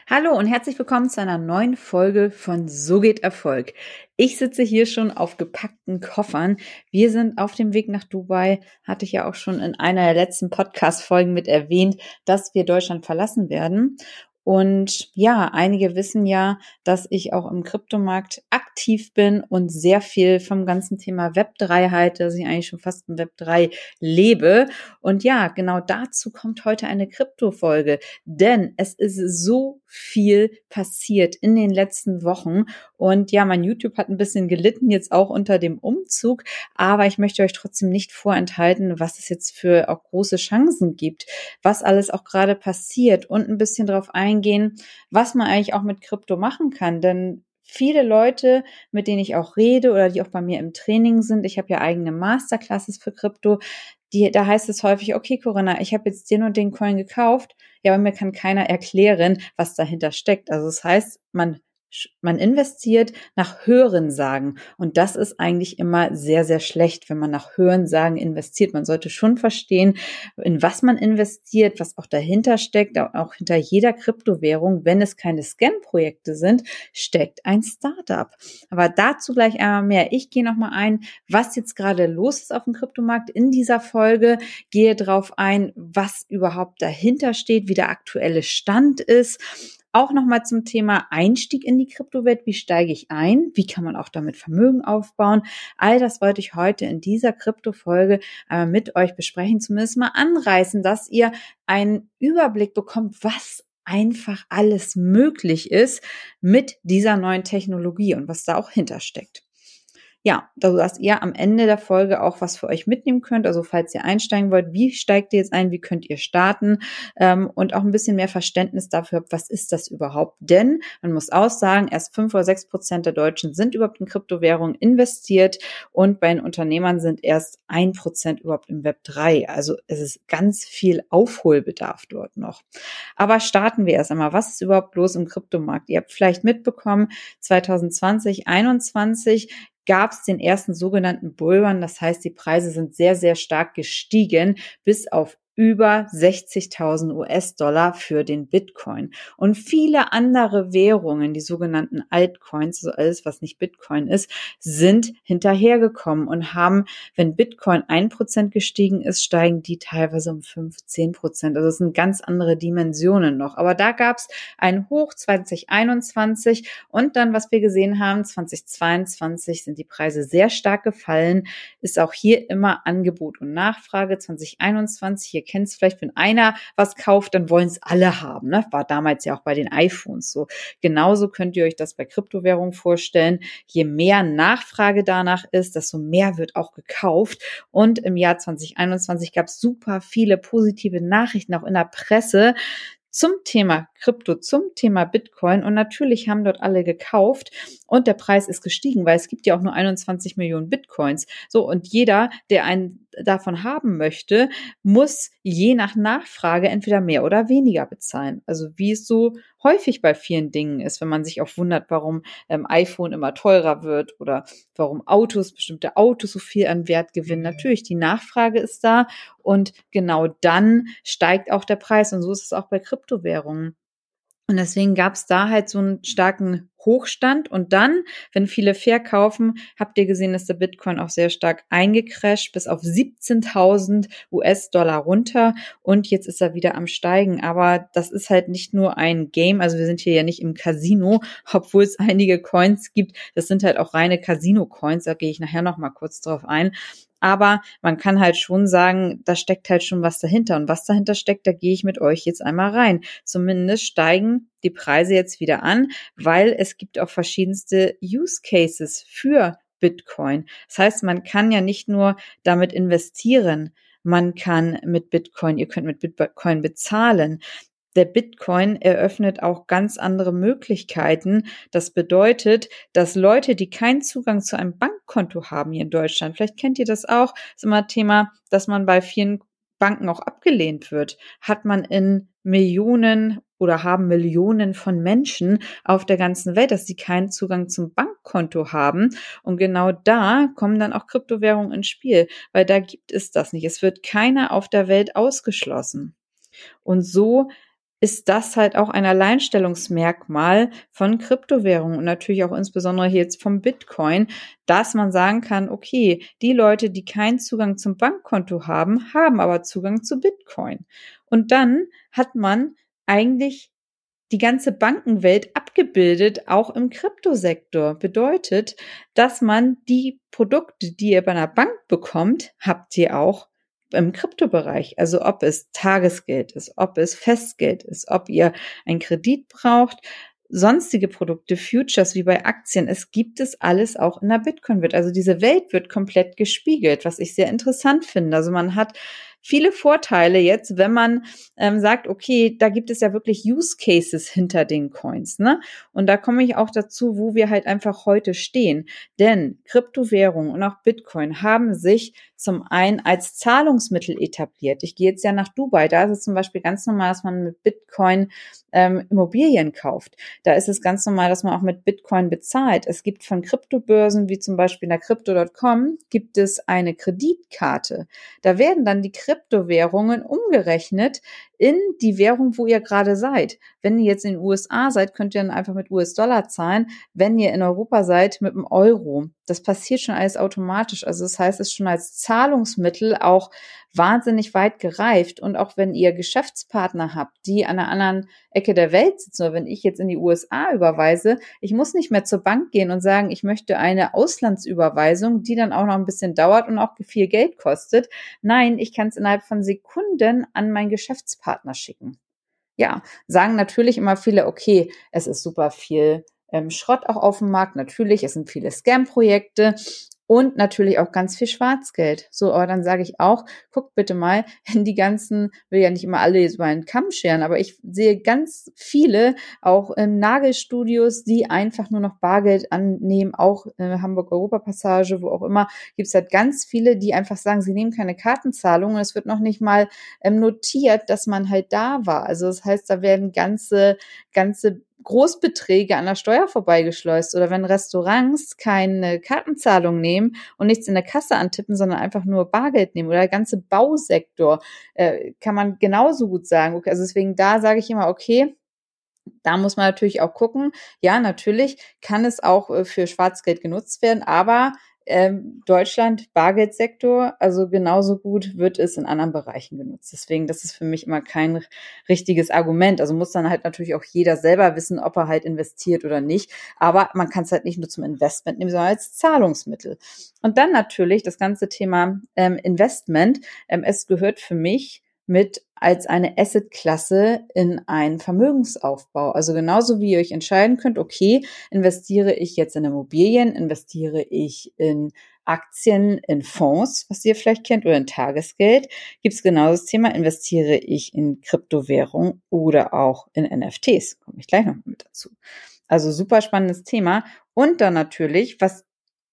Hallo und herzlich willkommen zu einer neuen Folge von So geht Erfolg. Ich sitze hier schon auf gepackten Koffern. Wir sind auf dem Weg nach Dubai. Hatte ich ja auch schon in einer der letzten Podcast-Folgen mit erwähnt, dass wir Deutschland verlassen werden. Und ja, einige wissen ja, dass ich auch im Kryptomarkt aktiv bin und sehr viel vom ganzen Thema Web3 halte, dass ich eigentlich schon fast im Web3 lebe. Und ja, genau dazu kommt heute eine Krypto-Folge. Denn es ist so viel passiert in den letzten Wochen. Und ja, mein YouTube hat ein bisschen gelitten, jetzt auch unter dem Umzug. Aber ich möchte euch trotzdem nicht vorenthalten, was es jetzt für auch große Chancen gibt, was alles auch gerade passiert und ein bisschen darauf eingehen, was man eigentlich auch mit Krypto machen kann. Denn viele Leute, mit denen ich auch rede oder die auch bei mir im Training sind, ich habe ja eigene Masterclasses für Krypto, da heißt es häufig, okay, Corinna, ich habe jetzt den und den Coin gekauft, ja, aber mir kann keiner erklären, was dahinter steckt. Also das heißt, man investiert nach Hörensagen und das ist eigentlich immer sehr, sehr schlecht, wenn man nach Hörensagen investiert. Man sollte schon verstehen, in was man investiert, was auch dahinter steckt, auch hinter jeder Kryptowährung, wenn es keine Scam-Projekte sind, steckt ein Startup. Aber dazu gleich einmal mehr. Ich gehe nochmal ein, was jetzt gerade los ist auf dem Kryptomarkt in dieser Folge, gehe drauf ein, was überhaupt dahinter steht, wie der aktuelle Stand ist. Auch nochmal zum Thema Einstieg in die Kryptowelt. Wie steige ich ein? Wie kann man auch damit Vermögen aufbauen? All das wollte ich heute in dieser Krypto-Folge mit euch besprechen, zumindest mal anreißen, dass ihr einen Überblick bekommt, was einfach alles möglich ist mit dieser neuen Technologie und was da auch hintersteckt. Ja, dass ihr am Ende der Folge auch was für euch mitnehmen könnt. Also falls ihr einsteigen wollt, wie steigt ihr jetzt ein, wie könnt ihr starten und auch ein bisschen mehr Verständnis dafür habt, was ist das überhaupt? Denn man muss auch sagen, erst 5 oder 6% der Deutschen sind überhaupt in Kryptowährungen investiert und bei den Unternehmern sind erst 1% überhaupt im Web3. Also es ist ganz viel Aufholbedarf dort noch. Aber starten wir erst einmal. Was ist überhaupt los im Kryptomarkt? Ihr habt vielleicht mitbekommen, 2020, 2021 gab es den ersten sogenannten Bullrun. Das heißt, die Preise sind sehr, sehr stark gestiegen bis auf über 60.000 US-Dollar für den Bitcoin. Und viele andere Währungen, die sogenannten Altcoins, also alles, was nicht Bitcoin ist, sind hinterhergekommen und haben, wenn Bitcoin 1% gestiegen ist, steigen die teilweise um 15%. Also es sind ganz andere Dimensionen noch. Aber da gab es einen Hoch 2021 und dann, was wir gesehen haben, 2022 sind die Preise sehr stark gefallen, ist auch hier immer Angebot und Nachfrage. 2021, ihr kennt es vielleicht, wenn einer was kauft, dann wollen es alle haben. Ne? War damals ja auch bei den iPhones so. Genauso könnt ihr euch das bei Kryptowährungen vorstellen. Je mehr Nachfrage danach ist, desto mehr wird auch gekauft. Und im Jahr 2021 gab es super viele positive Nachrichten, auch in der Presse, zum Thema Krypto, zum Thema Bitcoin und natürlich haben dort alle gekauft und der Preis ist gestiegen, weil es gibt ja auch nur 21 Millionen Bitcoins. So, und jeder, der einen davon haben möchte, muss je nach Nachfrage entweder mehr oder weniger bezahlen. Also wie es so häufig bei vielen Dingen ist, wenn man sich auch wundert, warum iPhone immer teurer wird oder warum bestimmte Autos so viel an Wert gewinnen. Natürlich, die Nachfrage ist da und genau dann steigt auch der Preis und so ist es auch bei Kryptowährungen. Und deswegen gab es da halt so einen starken Hochstand. Und dann, wenn viele verkaufen, habt ihr gesehen, dass der Bitcoin auch sehr stark eingecrasht, bis auf 17.000 US-Dollar runter. Und jetzt ist er wieder am Steigen. Aber das ist halt nicht nur ein Game. Also wir sind hier ja nicht im Casino, obwohl es einige Coins gibt. Das sind halt auch reine Casino-Coins. Da gehe ich nachher noch mal kurz drauf ein. Aber man kann halt schon sagen, da steckt halt schon was dahinter. Und was dahinter steckt, da gehe ich mit euch jetzt einmal rein. Zumindest steigen die Preise jetzt wieder an, weil es gibt auch verschiedenste Use Cases für Bitcoin. Das heißt, man kann ja nicht nur damit investieren, man kann mit Bitcoin, ihr könnt mit Bitcoin bezahlen. Der Bitcoin eröffnet auch ganz andere Möglichkeiten. Das bedeutet, dass Leute, die keinen Zugang zu einem Bankkonto haben hier in Deutschland, vielleicht kennt ihr das auch, ist immer Thema, dass man bei vielen Banken auch abgelehnt wird, hat man in Millionen oder haben Millionen von Menschen auf der ganzen Welt, dass sie keinen Zugang zum Bankkonto haben. Und genau da kommen dann auch Kryptowährungen ins Spiel, weil da gibt es das nicht. Es wird keiner auf der Welt ausgeschlossen. Und so ist das halt auch ein Alleinstellungsmerkmal von Kryptowährungen und natürlich auch insbesondere hier jetzt vom Bitcoin, dass man sagen kann, okay, die Leute, die keinen Zugang zum Bankkonto haben, haben aber Zugang zu Bitcoin. Und dann hat man eigentlich die ganze Bankenwelt abgebildet, auch im Kryptosektor. Bedeutet, dass man die Produkte, die ihr bei einer Bank bekommt, habt ihr auch im Kryptobereich. Also ob es Tagesgeld ist, ob es Festgeld ist, ob ihr einen Kredit braucht, sonstige Produkte, Futures wie bei Aktien, es gibt es alles auch in der Bitcoin-Welt. Also diese Welt wird komplett gespiegelt, was ich sehr interessant finde. Also man hat viele Vorteile jetzt, wenn man sagt, okay, da gibt es ja wirklich Use Cases hinter den Coins, ne? Und da komme ich auch dazu, wo wir halt einfach heute stehen. Denn Kryptowährungen und auch Bitcoin haben sich zum einen als Zahlungsmittel etabliert. Ich gehe jetzt ja nach Dubai, da ist es zum Beispiel ganz normal, dass man mit Bitcoin Immobilien kauft. Da ist es ganz normal, dass man auch mit Bitcoin bezahlt. Es gibt von Kryptobörsen, wie zum Beispiel in der Crypto.com, gibt es eine Kreditkarte. Da werden dann die Kryptowährungen umgerechnet in die Währung, wo ihr gerade seid. Wenn ihr jetzt in den USA seid, könnt ihr dann einfach mit US-Dollar zahlen. Wenn ihr in Europa seid, mit dem Euro. Das passiert schon alles automatisch. Also das heißt, es ist schon als Zahlungsmittel auch wahnsinnig weit gereift. Und auch wenn ihr Geschäftspartner habt, die an einer anderen Ecke der Welt sitzen, oder wenn ich jetzt in die USA überweise, ich muss nicht mehr zur Bank gehen und sagen, ich möchte eine Auslandsüberweisung, die dann auch noch ein bisschen dauert und auch viel Geld kostet. Nein, ich kann es innerhalb von Sekunden an meinen Geschäftspartner schicken. Ja, sagen natürlich immer viele, okay, es ist super viel Schrott auch auf dem Markt. Natürlich, es sind viele Scam-Projekte und natürlich auch ganz viel Schwarzgeld. So, aber dann sage ich auch, guckt bitte mal in die ganzen, will ja nicht immer alle über einen Kamm scheren, aber ich sehe ganz viele auch Nagelstudios, die einfach nur noch Bargeld annehmen, auch Hamburg-Europa-Passage, wo auch immer, gibt es halt ganz viele, die einfach sagen, sie nehmen keine Kartenzahlung und es wird noch nicht mal notiert, dass man halt da war. Also das heißt, da werden ganze Großbeträge an der Steuer vorbeigeschleust oder wenn Restaurants keine Kartenzahlung nehmen und nichts in der Kasse antippen, sondern einfach nur Bargeld nehmen oder der ganze Bausektor, kann man genauso gut sagen. Okay, also deswegen da sage ich immer, okay, da muss man natürlich auch gucken. Ja, natürlich kann es auch für Schwarzgeld genutzt werden, aber Deutschland, Bargeldsektor, also genauso gut wird es in anderen Bereichen genutzt. Deswegen, das ist für mich immer kein richtiges Argument. Also muss dann halt natürlich auch jeder selber wissen, ob er halt investiert oder nicht. Aber man kann es halt nicht nur zum Investment nehmen, sondern als Zahlungsmittel. Und dann natürlich das ganze Thema Investment. Es gehört für mich mit als eine Assetklasse in einen Vermögensaufbau. Also genauso wie ihr euch entscheiden könnt, okay, investiere ich jetzt in Immobilien, investiere ich in Aktien, in Fonds, was ihr vielleicht kennt, oder in Tagesgeld, gibt es genau das Thema, investiere ich in Kryptowährung oder auch in NFTs. Komme ich gleich noch mit dazu. Also super spannendes Thema. Und dann natürlich, was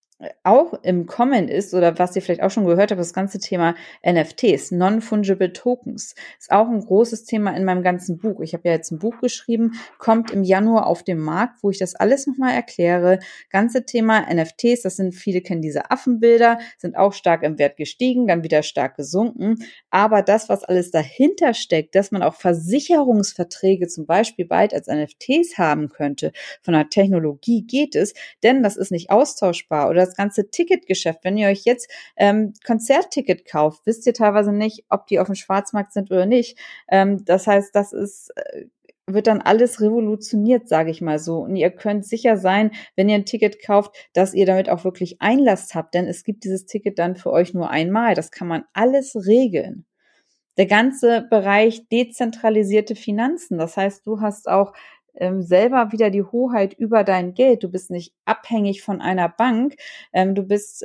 auch im Kommen ist oder was ihr vielleicht auch schon gehört habt, das ganze Thema NFTs, Non-Fungible Tokens, ist auch ein großes Thema in meinem ganzen Buch. Ich habe ja jetzt ein Buch geschrieben, kommt im Januar auf den Markt, wo ich das alles nochmal erkläre. Ganze Thema NFTs, das sind, viele kennen diese Affenbilder, sind auch stark im Wert gestiegen, dann wieder stark gesunken. Aber das, was alles dahinter steckt, dass man auch Versicherungsverträge zum Beispiel bald als NFTs haben könnte, von der Technologie geht es, denn das ist nicht austauschbar oder das ganze Ticketgeschäft. Wenn ihr euch jetzt Konzertticket kauft, wisst ihr teilweise nicht, ob die auf dem Schwarzmarkt sind oder nicht. Das heißt, das ist wird dann alles revolutioniert, sage ich mal so. Und ihr könnt sicher sein, wenn ihr ein Ticket kauft, dass ihr damit auch wirklich Einlass habt, denn es gibt dieses Ticket dann für euch nur einmal. Das kann man alles regeln. Der ganze Bereich dezentralisierte Finanzen, das heißt, du hast auch selber wieder die Hoheit über dein Geld. Du bist nicht abhängig von einer Bank. Du bist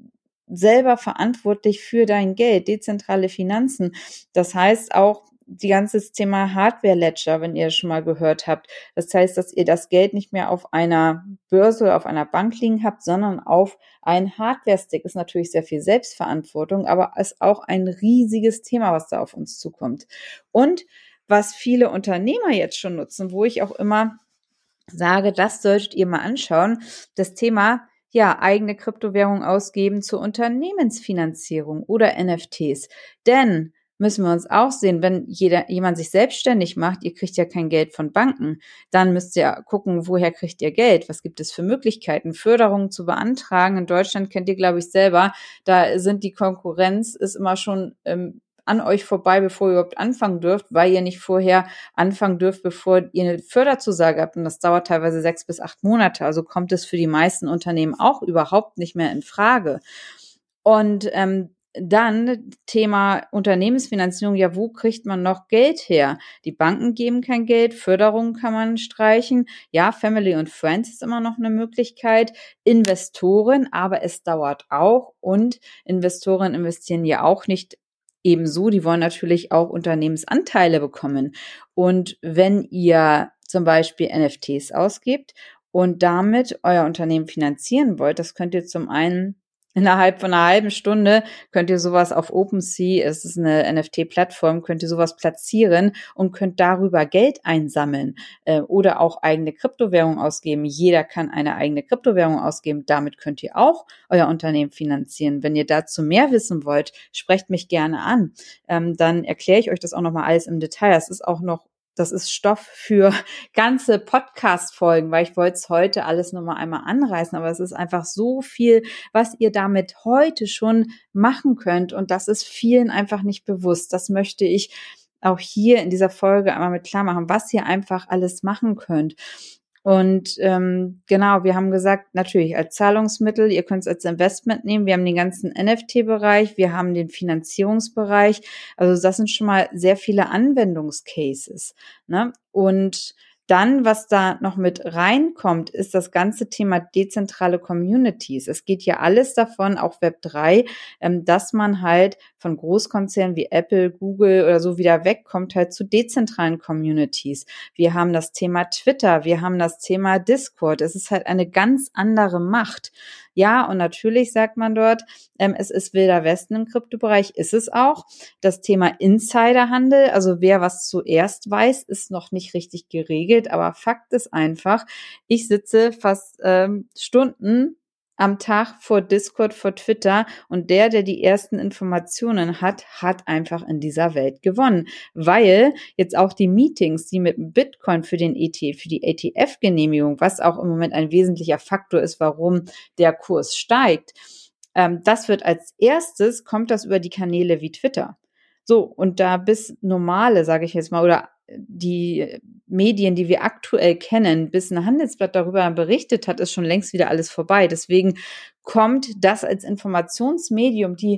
selber verantwortlich für dein Geld, dezentrale Finanzen. Das heißt auch die ganze Thema Hardware Ledger, wenn ihr es schon mal gehört habt. Das heißt, dass ihr das Geld nicht mehr auf einer Börse oder auf einer Bank liegen habt, sondern auf ein Hardware-Stick. Ist natürlich sehr viel Selbstverantwortung, aber ist auch ein riesiges Thema, was da auf uns zukommt. Und was viele Unternehmer jetzt schon nutzen, wo ich auch immer sage, das solltet ihr mal anschauen, das Thema, ja, eigene Kryptowährung ausgeben zur Unternehmensfinanzierung oder NFTs. Denn müssen wir uns auch sehen, wenn jemand sich selbstständig macht, ihr kriegt ja kein Geld von Banken, dann müsst ihr gucken, woher kriegt ihr Geld? Was gibt es für Möglichkeiten, Förderungen zu beantragen? In Deutschland kennt ihr, glaube ich, selber, da sind die Konkurrenz, ist immer schon an euch vorbei, bevor ihr überhaupt anfangen dürft, weil ihr nicht vorher anfangen dürft, bevor ihr eine Förderzusage habt. Und das dauert teilweise 6 bis 8 Monate. Also kommt es für die meisten Unternehmen auch überhaupt nicht mehr in Frage. Und dann Thema Unternehmensfinanzierung, ja, wo kriegt man noch Geld her? Die Banken geben kein Geld, Förderungen kann man streichen. Ja, Family und Friends ist immer noch eine Möglichkeit. Investoren, aber es dauert auch. Und Investoren investieren ja auch nicht ebenso. Die wollen natürlich auch Unternehmensanteile bekommen. Und wenn ihr zum Beispiel NFTs ausgibt und damit euer Unternehmen finanzieren wollt, das könnt ihr zum einen innerhalb von einer halben Stunde könnt ihr sowas auf OpenSea, es ist eine NFT-Plattform, könnt ihr sowas platzieren und könnt darüber Geld einsammeln oder auch eigene Kryptowährung ausgeben. Jeder kann eine eigene Kryptowährung ausgeben. Damit könnt ihr auch euer Unternehmen finanzieren. Wenn ihr dazu mehr wissen wollt, sprecht mich gerne an. Dann erkläre ich euch das auch nochmal alles im Detail. Das ist Stoff für ganze Podcast-Folgen, weil ich wollte es heute alles nochmal einmal anreißen, aber es ist einfach so viel, was ihr damit heute schon machen könnt und das ist vielen einfach nicht bewusst. Das möchte ich auch hier in dieser Folge einmal mit klar machen, was ihr einfach alles machen könnt. Und genau, wir haben gesagt, natürlich als Zahlungsmittel, ihr könnt es als Investment nehmen. Wir haben den ganzen NFT-Bereich, wir haben den Finanzierungsbereich. Also das sind schon mal sehr viele Anwendungscases. Ne? Und dann, was da noch mit reinkommt, ist das ganze Thema dezentrale Communities. Es geht ja alles davon, auch Web3, dass man halt von Großkonzernen wie Apple, Google oder so wieder wegkommt, halt zu dezentralen Communities. Wir haben das Thema Twitter, wir haben das Thema Discord. Es ist halt eine ganz andere Macht. Ja, und natürlich sagt man dort, es ist wilder Westen im Kryptobereich, ist es auch. Das Thema Insiderhandel, also wer was zuerst weiß, ist noch nicht richtig geregelt, aber Fakt ist einfach, ich sitze fast Stunden am Tag vor Discord, vor Twitter und der die ersten Informationen hat, hat einfach in dieser Welt gewonnen, weil jetzt auch die Meetings, die mit Bitcoin für den ETF, für die ETF-Genehmigung, was auch im Moment ein wesentlicher Faktor ist, warum der Kurs steigt, das wird als erstes, kommt das über die Kanäle wie Twitter. So, und da bis normale, sage ich jetzt mal, oder die Medien, die wir aktuell kennen, bis ein Handelsblatt darüber berichtet hat, ist schon längst wieder alles vorbei. Deswegen kommt das als Informationsmedium, die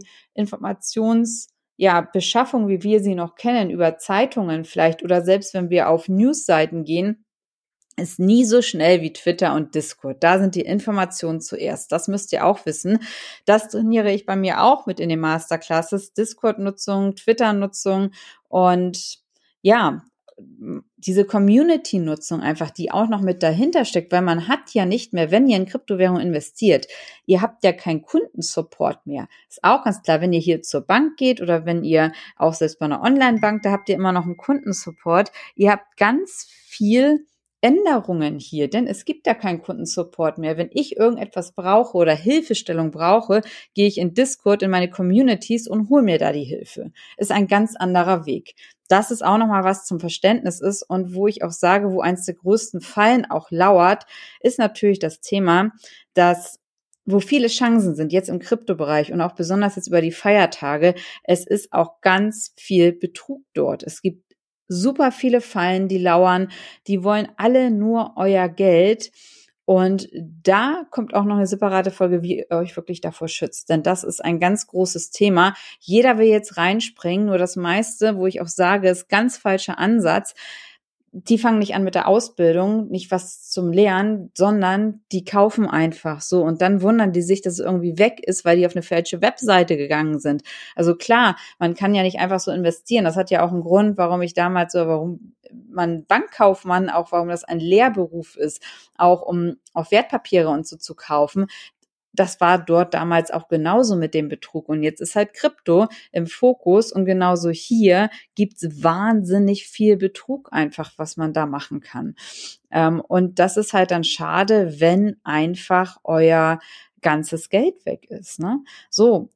Beschaffung, wie wir sie noch kennen, über Zeitungen vielleicht oder selbst wenn wir auf Newsseiten gehen, ist nie so schnell wie Twitter und Discord. Da sind die Informationen zuerst. Das müsst ihr auch wissen. Das trainiere ich bei mir auch mit in den Masterclasses. Discord-Nutzung, Twitter-Nutzung und ja, diese Community-Nutzung einfach, die auch noch mit dahinter steckt, weil man hat ja nicht mehr, wenn ihr in Kryptowährung investiert, ihr habt ja keinen Kundensupport mehr. Ist auch ganz klar, wenn ihr hier zur Bank geht oder wenn ihr auch selbst bei einer Online-Bank, da habt ihr immer noch einen Kundensupport. Ihr habt ganz viel Änderungen hier, denn es gibt ja keinen Kundensupport mehr. Wenn ich irgendetwas brauche oder Hilfestellung brauche, gehe ich in Discord in meine Communities und hole mir da die Hilfe. Ist ein ganz anderer Weg. Das ist auch nochmal was zum Verständnis ist und wo ich auch sage, wo eins der größten Fallen auch lauert, ist natürlich das Thema, dass wo viele Chancen sind, jetzt im Kryptobereich und auch besonders jetzt über die Feiertage, es ist auch ganz viel Betrug dort. Es gibt super viele Fallen, die lauern, die wollen alle nur euer Geld. Und da kommt auch noch eine separate Folge, wie ihr euch wirklich davor schützt. Denn das ist ein ganz großes Thema. Jeder will jetzt reinspringen, nur das meiste, wo ich auch sage, ist ganz falscher Ansatz. Die fangen nicht an mit der Ausbildung, nicht was zum Lernen, sondern die kaufen einfach so und dann wundern die sich, dass es irgendwie weg ist, weil die auf eine falsche Webseite gegangen sind. Also klar, man kann ja nicht einfach so investieren. Das hat ja auch einen Grund, warum man Bankkaufmann, auch warum das ein Lehrberuf ist, auch um auf Wertpapiere und so zu kaufen. Das war dort damals auch genauso mit dem Betrug. Und jetzt ist halt Krypto im Fokus und genauso hier gibt's wahnsinnig viel Betrug einfach, was man da machen kann. Und das ist halt dann schade, wenn einfach euer ganzes Geld weg ist. Ne? So,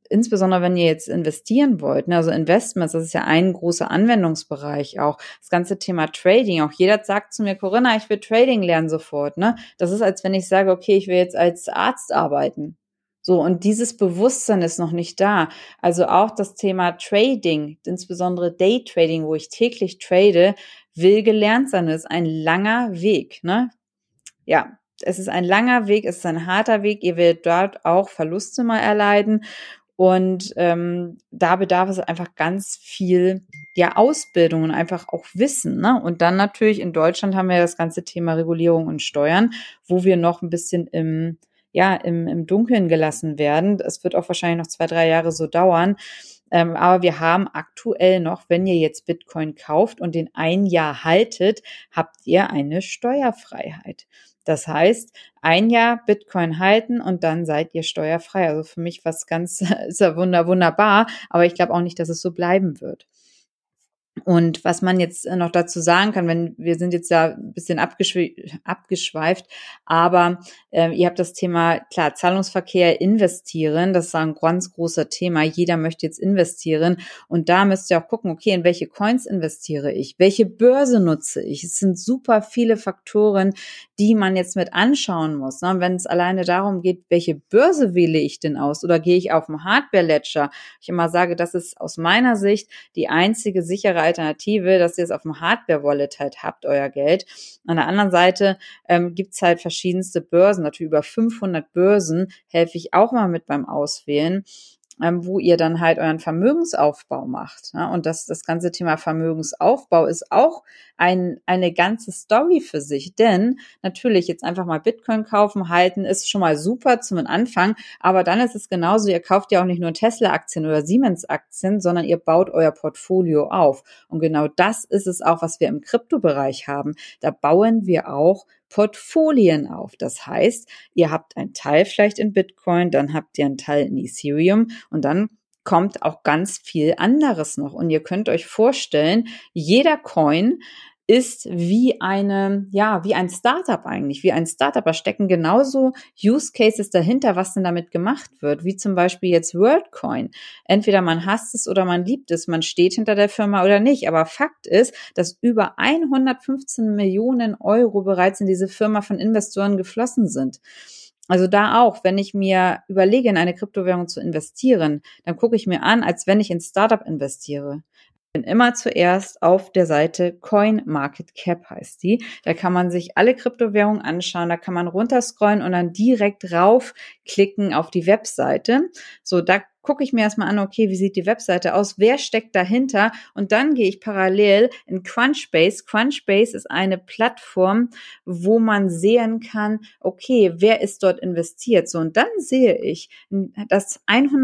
insbesondere wenn ihr jetzt investieren wollt, ne, also Investments, das ist ja ein großer Anwendungsbereich auch. Das ganze Thema Trading, auch jeder sagt zu mir, Corinna, ich will Trading lernen sofort, ne? Das ist, als wenn ich sage, okay, ich will jetzt als Arzt arbeiten. So, und dieses Bewusstsein ist noch nicht da. Also auch das Thema Trading, insbesondere Daytrading, wo ich täglich trade, will gelernt sein. Das ist ein langer Weg, ne? Ja, es ist ein langer Weg, es ist ein harter Weg. Ihr werdet dort auch Verluste mal erleiden. Und da bedarf es einfach ganz viel Ausbildung und einfach auch Wissen. Ne? Und dann natürlich in Deutschland haben wir das ganze Thema Regulierung und Steuern, wo wir noch ein bisschen im Dunkeln gelassen werden. Es wird auch wahrscheinlich noch 2, 3 Jahre so dauern. Aber wir haben aktuell noch, wenn ihr jetzt Bitcoin kauft und den ein Jahr haltet, habt ihr eine Steuerfreiheit. Das heißt, ein Jahr Bitcoin halten und dann seid ihr steuerfrei. Also für mich was ganz, ist ja wunderbar, aber ich glaube auch nicht, dass es so bleiben wird. Und was man jetzt noch dazu sagen kann, wenn wir sind jetzt ja ein bisschen abgeschweift, aber ihr habt das Thema, klar, Zahlungsverkehr, investieren, das ist ein ganz großer Thema. Jeder möchte jetzt investieren und da müsst ihr auch gucken, okay, in welche Coins investiere ich? Welche Börse nutze ich? Es sind super viele Faktoren, die man jetzt mit anschauen muss. Ne? Wenn es alleine darum geht, welche Börse wähle ich denn aus oder gehe ich auf einen Hardware-Ledger? Ich immer sage, das ist aus meiner Sicht die einzige sichere Alternative, dass ihr es auf dem Hardware-Wallet halt habt, euer Geld. An der anderen Seite gibt's halt verschiedenste Börsen, natürlich über 500 Börsen, helfe ich auch mal mit beim Auswählen, wo ihr dann halt euren Vermögensaufbau macht. Ja? Und das ganze Thema Vermögensaufbau ist auch eine ganze Story für sich, denn natürlich jetzt einfach mal Bitcoin kaufen, halten, ist schon mal super zum Anfang, aber dann ist es genauso, ihr kauft ja auch nicht nur Tesla-Aktien oder Siemens-Aktien, sondern ihr baut euer Portfolio auf. Und genau das ist es auch, was wir im Kryptobereich haben. Da bauen wir auch Portfolien auf. Das heißt, ihr habt einen Teil vielleicht in Bitcoin, dann habt ihr einen Teil in Ethereum und dann kommt auch ganz viel anderes noch. Und ihr könnt euch vorstellen, jeder Coin ist wie wie ein Startup eigentlich, wie ein Startup. Da stecken genauso Use Cases dahinter, was denn damit gemacht wird, wie zum Beispiel jetzt WorldCoin. Entweder man hasst es oder man liebt es, man steht hinter der Firma oder nicht. Aber Fakt ist, dass über 115 Millionen Euro bereits in diese Firma von Investoren geflossen sind. Also da auch, wenn ich mir überlege, in eine Kryptowährung zu investieren, dann gucke ich mir an, als wenn ich in Startup investiere. Bin immer zuerst auf der Seite CoinMarketCap heißt die. Da kann man sich alle Kryptowährungen anschauen, da kann man runterscrollen und dann direkt raufklicken auf die Webseite. So, da gucke ich mir erstmal an, okay, wie sieht die Webseite aus, wer steckt dahinter und dann gehe ich parallel in Crunchbase. Crunchbase ist eine Plattform, wo man sehen kann, okay, wer ist dort investiert. So, und dann sehe ich, dass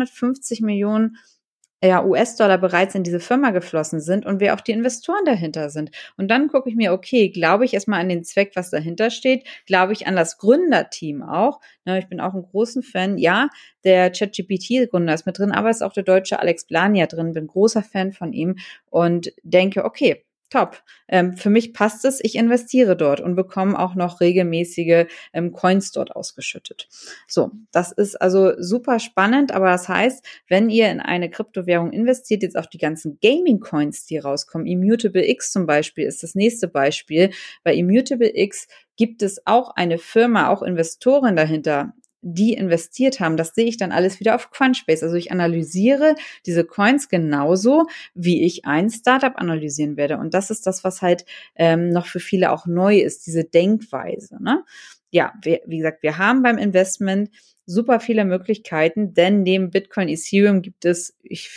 150 Millionen US-Dollar bereits in diese Firma geflossen sind und wer auch die Investoren dahinter sind. Und dann gucke ich mir, okay, glaube ich erstmal an den Zweck, was dahinter steht, glaube ich an das Gründerteam auch. Ne, ich bin auch ein großer Fan, ja, der ChatGPT-Gründer ist mit drin, aber ist auch der deutsche Alex Blania drin, bin großer Fan von ihm und denke, okay, top. Für mich passt es, ich investiere dort und bekomme auch noch regelmäßige Coins dort ausgeschüttet. So, das ist also super spannend, aber das heißt, wenn ihr in eine Kryptowährung investiert, jetzt auch die ganzen Gaming-Coins, die rauskommen, Immutable X zum Beispiel ist das nächste Beispiel. Bei Immutable X gibt es auch eine Firma, auch Investoren dahinter, die investiert haben. Das sehe ich dann alles wieder auf Crunchbase. Also ich analysiere diese Coins genauso, wie ich ein Startup analysieren werde. Und das ist das, was halt noch für viele auch neu ist, diese Denkweise. Ne? Ja, wie gesagt, wir haben beim Investment super viele Möglichkeiten, denn neben Bitcoin, Ethereum gibt es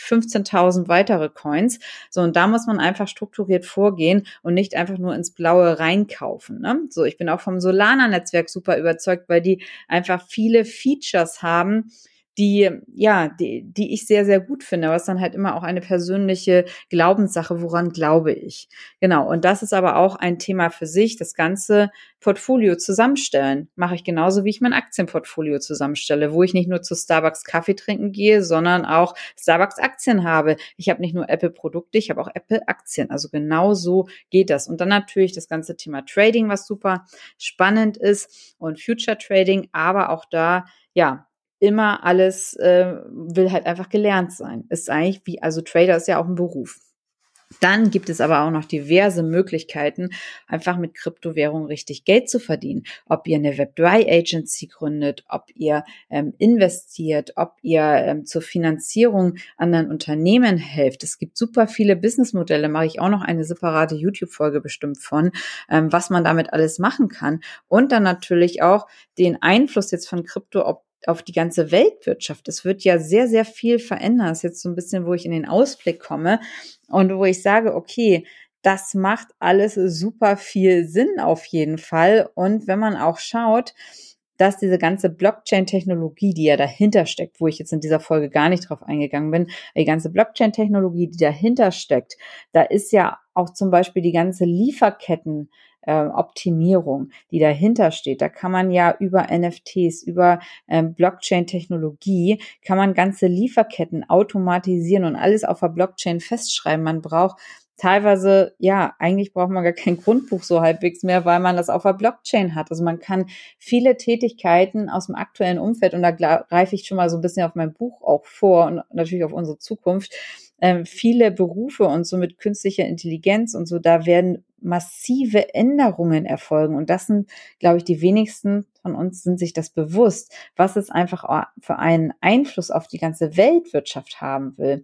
15.000 weitere Coins. So, und da muss man einfach strukturiert vorgehen und nicht einfach nur ins Blaue reinkaufen. Ne? So, ich bin auch vom Solana-Netzwerk super überzeugt, weil die einfach viele Features haben, die ich sehr, sehr gut finde, aber es ist dann halt immer auch eine persönliche Glaubenssache, woran glaube ich. Genau, und das ist aber auch ein Thema für sich, das ganze Portfolio zusammenstellen. Mache ich genauso, wie ich mein Aktienportfolio zusammenstelle, wo ich nicht nur zu Starbucks Kaffee trinken gehe, sondern auch Starbucks Aktien habe. Ich habe nicht nur Apple Produkte, ich habe auch Apple Aktien. Also genau so geht das. Und dann natürlich das ganze Thema Trading, was super spannend ist und Future Trading, aber auch da, ja, immer alles will halt einfach gelernt sein. Ist eigentlich also Trader ist ja auch ein Beruf. Dann gibt es aber auch noch diverse Möglichkeiten, einfach mit Kryptowährungen richtig Geld zu verdienen. Ob ihr eine Web3-Agency gründet, ob ihr investiert, ob ihr zur Finanzierung anderen Unternehmen helft. Es gibt super viele Businessmodelle, mache ich auch noch eine separate YouTube-Folge bestimmt von, was man damit alles machen kann. Und dann natürlich auch den Einfluss jetzt von Krypto auf die ganze Weltwirtschaft. Es wird ja sehr, sehr viel verändern. Das ist jetzt so ein bisschen, wo ich in den Ausblick komme und wo ich sage, okay, das macht alles super viel Sinn auf jeden Fall. Und wenn man auch schaut, dass diese ganze Blockchain-Technologie, die ja dahinter steckt, wo ich jetzt in dieser Folge gar nicht drauf eingegangen bin, die ganze Blockchain-Technologie, die dahinter steckt, da ist ja auch zum Beispiel die ganze Lieferketten Optimierung, die dahinter steht. Da kann man ja über NFTs, über Blockchain-Technologie, kann man ganze Lieferketten automatisieren und alles auf der Blockchain festschreiben. Man braucht teilweise, ja, eigentlich braucht man gar kein Grundbuch so halbwegs mehr, weil man das auf der Blockchain hat. Also man kann viele Tätigkeiten aus dem aktuellen Umfeld, und da greife ich schon mal so ein bisschen auf mein Buch auch vor und natürlich auf unsere Zukunft, viele Berufe und so mit künstlicher Intelligenz und so, da werden massive Änderungen erfolgen. Und das sind, glaube ich, die wenigsten von uns sind sich das bewusst, was es einfach für einen Einfluss auf die ganze Weltwirtschaft haben will.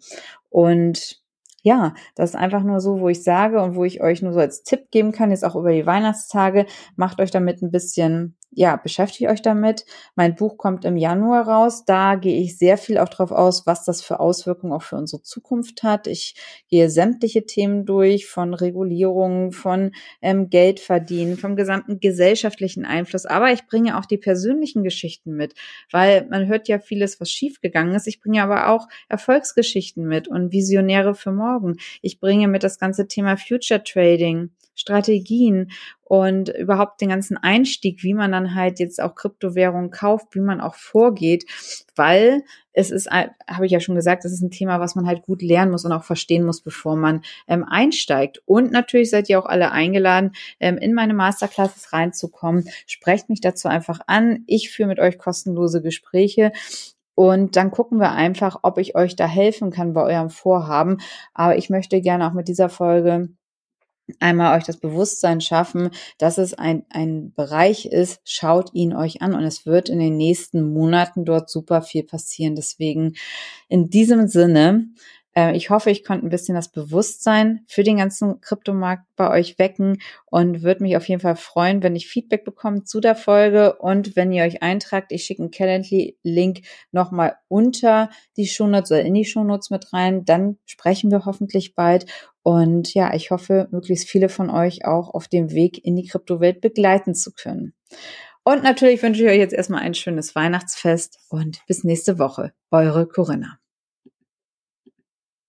Und ja, das ist einfach nur so, wo ich sage und wo ich euch nur so als Tipp geben kann, jetzt auch über die Weihnachtstage, macht euch damit ein bisschen, ja, beschäftigt euch damit. Mein Buch kommt im Januar raus. Da gehe ich sehr viel auch drauf aus, was das für Auswirkungen auch für unsere Zukunft hat. Ich gehe sämtliche Themen durch, von Regulierung, von Geld verdienen, vom gesamten gesellschaftlichen Einfluss. Aber ich bringe auch die persönlichen Geschichten mit, weil man hört ja vieles, was schiefgegangen ist. Ich bringe aber auch Erfolgsgeschichten mit und Visionäre für morgen. Ich bringe mit das ganze Thema Future Trading, Strategien und überhaupt den ganzen Einstieg, wie man dann halt jetzt auch Kryptowährungen kauft, wie man auch vorgeht, weil es ist, habe ich ja schon gesagt, das ist ein Thema, was man halt gut lernen muss und auch verstehen muss, bevor man einsteigt. Und natürlich seid ihr auch alle eingeladen, in meine Masterclasses reinzukommen. Sprecht mich dazu einfach an. Ich führe mit euch kostenlose Gespräche. Und dann gucken wir einfach, ob ich euch da helfen kann bei eurem Vorhaben. Aber ich möchte gerne auch mit dieser Folge einmal euch das Bewusstsein schaffen, dass es ein Bereich ist, schaut ihn euch an und es wird in den nächsten Monaten dort super viel passieren. Deswegen in diesem Sinne, ich hoffe, ich konnte ein bisschen das Bewusstsein für den ganzen Kryptomarkt bei euch wecken und würde mich auf jeden Fall freuen, wenn ich Feedback bekomme zu der Folge und wenn ihr euch eintragt. Ich schicke einen Calendly-Link nochmal unter die Shownotes oder in die Shownotes mit rein. Dann sprechen wir hoffentlich bald. Und ja, ich hoffe, möglichst viele von euch auch auf dem Weg in die Kryptowelt begleiten zu können. Und natürlich wünsche ich euch jetzt erstmal ein schönes Weihnachtsfest und bis nächste Woche. Eure Corinna.